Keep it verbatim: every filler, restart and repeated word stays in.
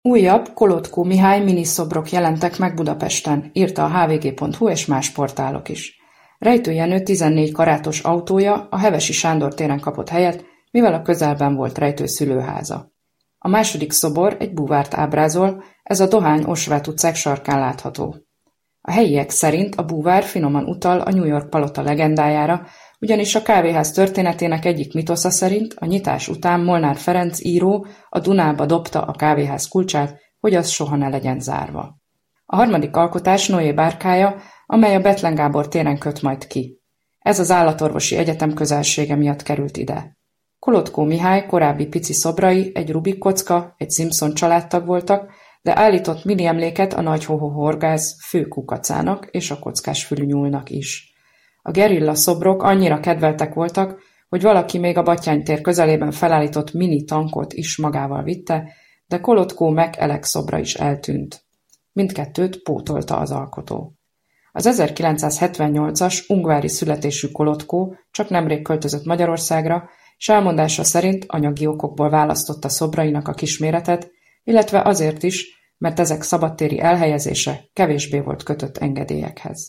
Újabb Kolotko Mihály miniszobrok jelentek meg Budapesten, írta a há vé gé pont hú és más portálok is. Rejtő Jenő tizennégy karátos autója a Hevesi Sándor téren kapott helyet, mivel a közelben volt Rejtő szülőháza. A második szobor egy búvárt ábrázol, ez a Dohány Osvát utcák sarkán látható. A helyiek szerint a búvár finoman utal a New York palota legendájára, ugyanis a kávéház történetének egyik mitosza szerint a nyitás után Molnár Ferenc író a Dunába dobta a kávéház kulcsát, hogy az soha ne legyen zárva. A harmadik alkotás Noé bárkája, amely a Bethlen Gábor téren köt majd ki. Ez az állatorvosi egyetem közelsége miatt került ide. Kolotko Mihály korábbi pici szobrai egy Rubik kocka, egy Simpson családtag voltak, de állított mini emléket a nagy hoho-horgász fő kukacának és a kockás fülű nyúlnak is. A gerilla szobrok annyira kedveltek voltak, hogy valaki még a Batthyány tér közelében felállított mini tankot is magával vitte, de Kolotko meg Elek szobra is eltűnt. Mindkettőt pótolta az alkotó. Az ezerkilencszázhetvennyolcas ungvári születésű Kolotko csak nemrég költözött Magyarországra, és elmondása szerint anyagi okokból választotta szobrainak a kisméretet, illetve azért is, mert ezek szabadtéri elhelyezése kevésbé volt kötött engedélyekhez.